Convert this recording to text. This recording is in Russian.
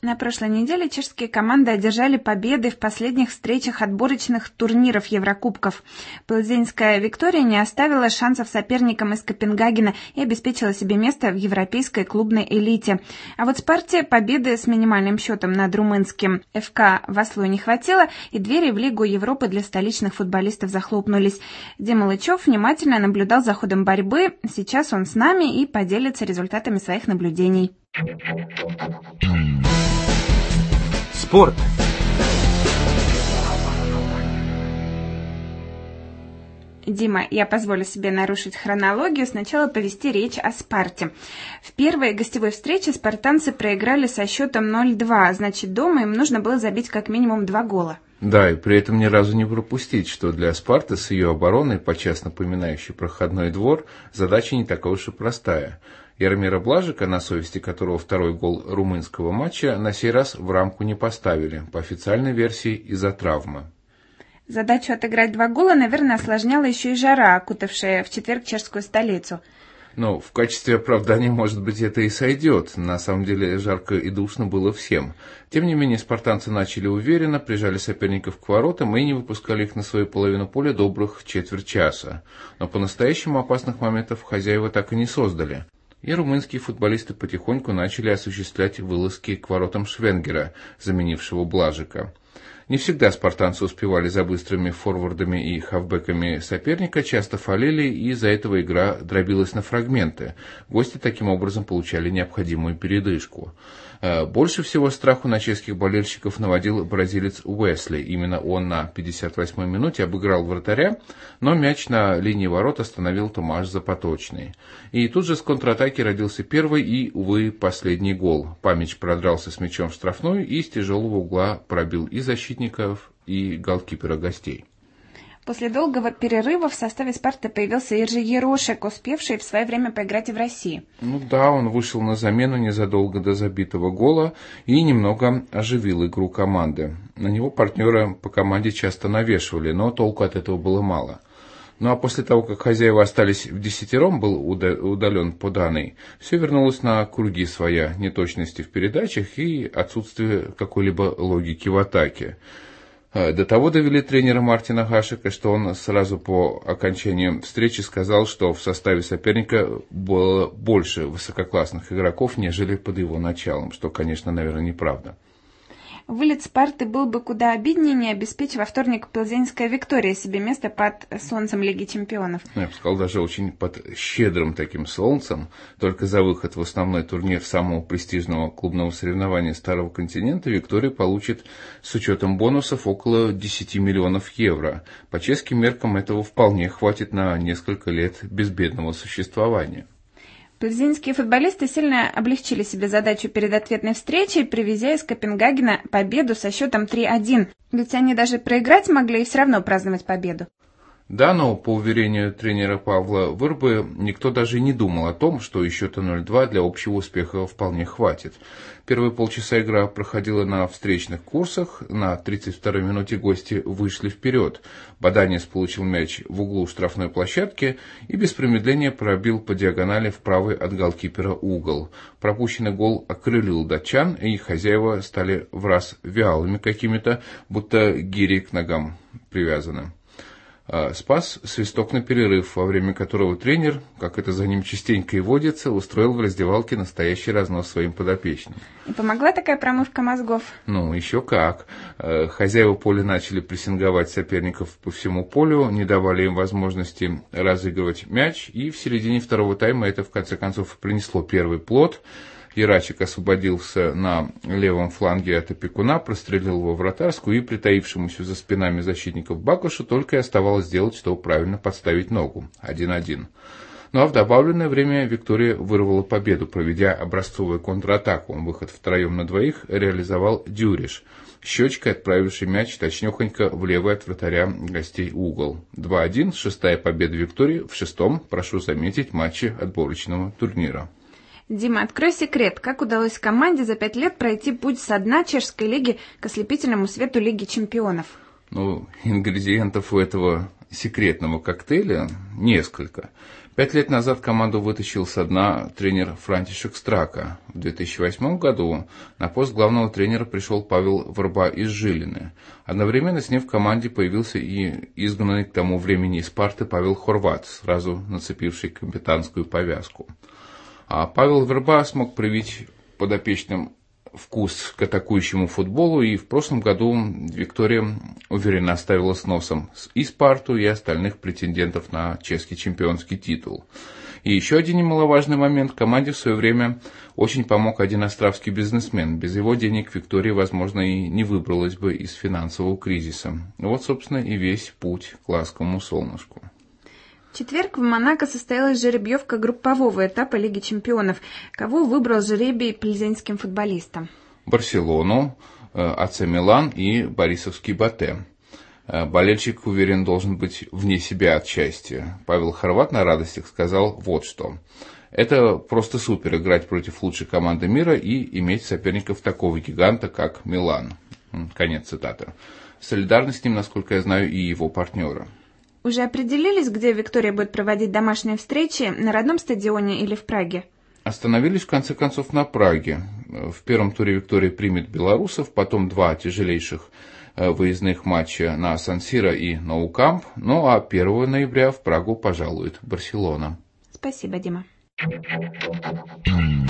На прошлой неделе чешские команды одержали победы в последних встречах отборочных турниров Еврокубков. Плзенская Виктория не оставила шансов соперникам из Копенгагена и обеспечила себе место в европейской клубной элите. А вот Спарте победы с минимальным счетом над румынским ФК Васлу не хватило, и двери в Лигу Европы для столичных футболистов захлопнулись. Дима Лычев внимательно наблюдал за ходом борьбы. Сейчас он с нами и поделится результатами своих наблюдений. Спорт. Дима, я позволю себе нарушить хронологию, сначала повести речь о «Спарте». В первой гостевой встрече спартанцы проиграли со счетом 0-2, значит, дома им нужно было забить как минимум 2 гола. Да, и при этом ни разу не пропустить, что для «Спарты» с ее обороной, подчас напоминающей проходной двор, задача не такая уж и простая. Ярмира Блажика, на совести которого второй гол румынского матча, на сей раз в рамку не поставили, по официальной версии из-за травмы. Задачу отыграть 2 гола, наверное, осложняла еще и жара, окутавшая в четверг чешскую столицу. Ну, в качестве оправдания, может быть, это и сойдет. На самом деле, жарко и душно было всем. Тем не менее, спартанцы начали уверенно, прижали соперников к воротам и не выпускали их на свою половину поля добрых четверть часа. Но по-настоящему опасных моментов хозяева так и не создали. И румынские футболисты потихоньку начали осуществлять вылазки к воротам Швенгера, заменившего Блажика. Не всегда спартанцы успевали за быстрыми форвардами и хавбеками соперника, часто фалили, и из-за этого игра дробилась на фрагменты. Гости таким образом получали необходимую передышку. Больше всего страху на чешских болельщиков наводил бразилец Уэсли. Именно он на 58-й минуте обыграл вратаря, но мяч на линии ворот остановил Томаш Запоточный. И тут же с контратаки родился первый и, увы, последний гол. Памяч продрался с мячом в штрафную и с тяжелого угла пробил и защитников, и голкипера гостей. После долгого перерыва в составе «Спарты» появился Иржи Ерошек, успевший в свое время поиграть и в России. Ну да, он вышел на замену незадолго до забитого гола и немного оживил игру команды. На него партнеры по команде часто навешивали, но толку от этого было мало. Ну а после того, как хозяева остались вдесятером, был удален поданный, все вернулось на круги своя, неточности в передачах и отсутствие какой-либо логики в атаке. До того довели тренера Мартина Гашека, что он сразу по окончании встречи сказал, что в составе соперника было больше высококлассных игроков, нежели под его началом, что, конечно, наверное, неправда. Вылет «Спарты» был бы куда обиднее, не обеспечив во вторник Плзенская Виктория себе место под солнцем Лиги Чемпионов. Я бы сказал, даже очень под щедрым таким солнцем. Только за выход в основной турнир самого престижного клубного соревнования Старого континента Виктория получит с учетом бонусов около 10 миллионов евро. По чешским меркам этого вполне хватит на несколько лет безбедного существования. Плзенские футболисты сильно облегчили себе задачу перед ответной встречей, привезя из Копенгагена победу со счетом 3-1. Ведь они даже проиграть могли и все равно праздновать победу. Да, но по уверению тренера Павла Вырбы, никто даже не думал о том, что и счета 0-2 для общего успеха вполне хватит. Первые полчаса игра проходила на встречных курсах, на 32-й минуте гости вышли вперед. Баданец получил мяч в углу штрафной площадки и без промедления пробил по диагонали в правый от голкипера угол. Пропущенный гол окрылил датчан, и хозяева стали враз вялыми какими-то, будто гири к ногам привязаны. Спас свисток на перерыв, во время которого тренер, как это за ним частенько и водится, устроил в раздевалке настоящий разнос своим подопечным. И помогла такая промывка мозгов? Ну, еще как. Хозяева поля начали прессинговать соперников по всему полю, не давали им возможности разыгрывать мяч, и в середине второго тайма это в конце концов принесло первый плод. Ярачек освободился на левом фланге от опекуна, прострелил его вратарскую, и притаившемуся за спинами защитников Бакушу только и оставалось сделать, что правильно подставить ногу. 1-1. Ну а в добавленное время Виктория вырвала победу, проведя образцовую контратаку. Выход втроем на двоих реализовал Дюриш, щечкой отправивший мяч точнёхонько в левый от вратаря гостей угол. 2-1, шестая победа Виктории в шестом, прошу заметить, матче отборочного турнира. Дима, открой секрет, как удалось команде за 5 лет пройти путь со дна чешской лиги к ослепительному свету Лиги Чемпионов? Ну, ингредиентов у этого секретного коктейля несколько. 5 лет назад команду вытащил со дна тренер Франтишек Страка. В 2008 году на пост главного тренера пришел Павел Врба из Жилины. Одновременно с ним в команде появился и изгнанный к тому времени из Спарты Павел Хорват, сразу нацепивший капитанскую повязку. А Павел Врба смог привить подопечным вкус к атакующему футболу, и в прошлом году Виктория уверенно оставила с носом и Спарту, и остальных претендентов на чешский чемпионский титул. И еще один немаловажный момент. Команде в свое время очень помог один островский бизнесмен. Без его денег Виктория, возможно, и не выбралась бы из финансового кризиса. Вот, собственно, и весь путь к ласковому солнышку. В четверг в Монако состоялась жеребьевка группового этапа Лиги чемпионов. Кого выбрал жребий плзенским футболистам? Барселону, АЦ Милан и Борисовский Батэ. Болельщик, уверен, должен быть вне себя от счастья. Павел Хорват на радостях сказал вот что. Это просто супер играть против лучшей команды мира и иметь соперников такого гиганта, как Милан. Конец цитаты. Солидарны с ним, насколько я знаю, и его партнеры. Уже определились, где Виктория будет проводить домашние встречи, на родном стадионе или в Праге? Остановились, в конце концов, на Праге. В первом туре Виктория примет белорусов, потом 2 тяжелейших выездных матча на Сан-Сиро и Nou Camp, ну а 1 ноября в Прагу пожалует Барселона. Спасибо, Дима.